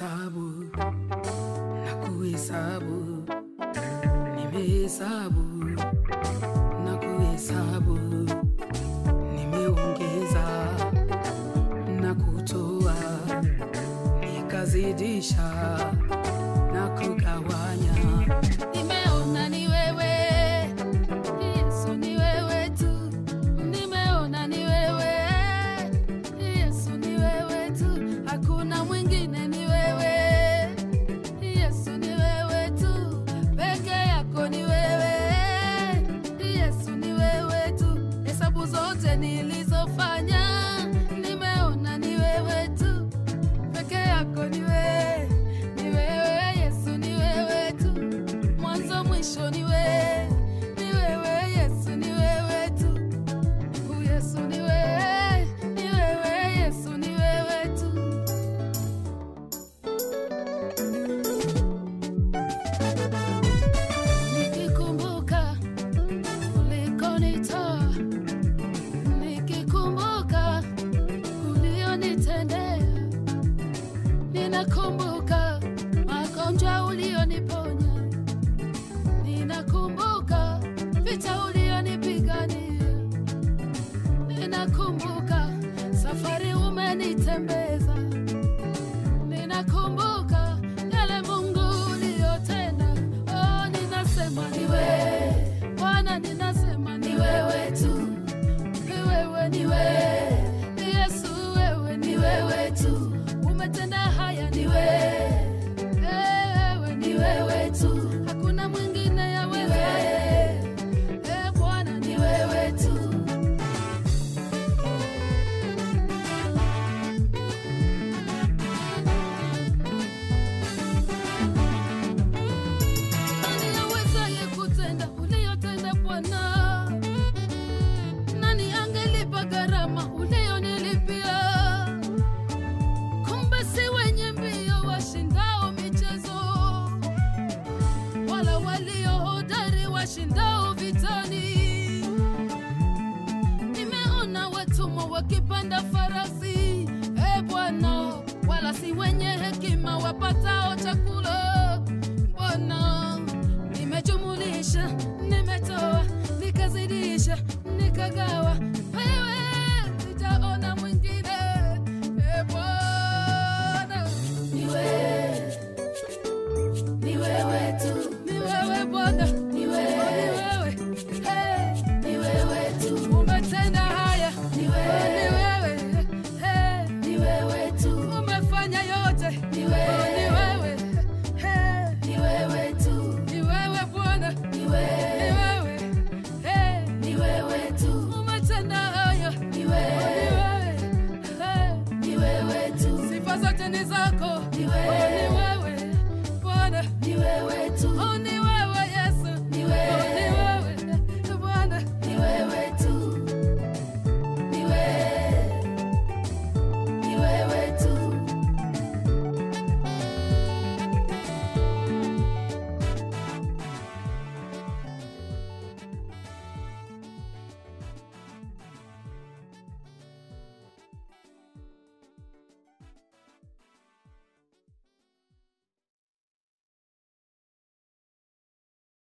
Nimehesabu na kuhesabu, nimehesabu na kuhesabu, nimeongeza na kutoa, nikazidisha na kugawanya. Nimeona ni wewe Yesu, ni wewe tu. Nimeona ni wewe Yesu, ni wewe tu. Hakuna mwingine, ni wewe Yesu, ni wewe tu. Peke yako ni wewe Yesu, ni wewe tu. Hesabu zote nilizofanya, nimeona ni wewe tu. Peke yako ni wewe, ni wewe Yesu, ni wewe tu. Mwanzo mwisho ni wewe, ni wewe Yesu, ni wewe tu. Yesu ni wewe, ni wewe Yesu, ni wewe tu. Nikikumbuka ulikonitoa, nikikumbuka ulionitendea, ninakumbuka magonjwa ulioniponya, ninakumbuka vita ulionipigania, ninakumbuka safari umenitembeza, ninakumbuka yale Mungu uliyotenda. Oh, ninasema ni wewe Bwana, ninasema ni wewe tu. Ni wewe, ni wewe Yesu, wewe ni wewe tu. Umetenda haya, ni wewe, wewe ni wewe tu. Hakuna mwingine ya wewe, Bwana ni wewe tu. Nani awezaye kutenda uliyotenda Bwana? Nani angelipa gharama uliyonilipia? Kumbe si wenye mbio washindao michezo, wala walio hodari washindao vitani. Nimeona watumwa wakipanda farasi, Bwana, wala si wenye hekima wapatao chakula. Bwana, nimejumulisha, nimetoa, nikazidisha, nikagawa.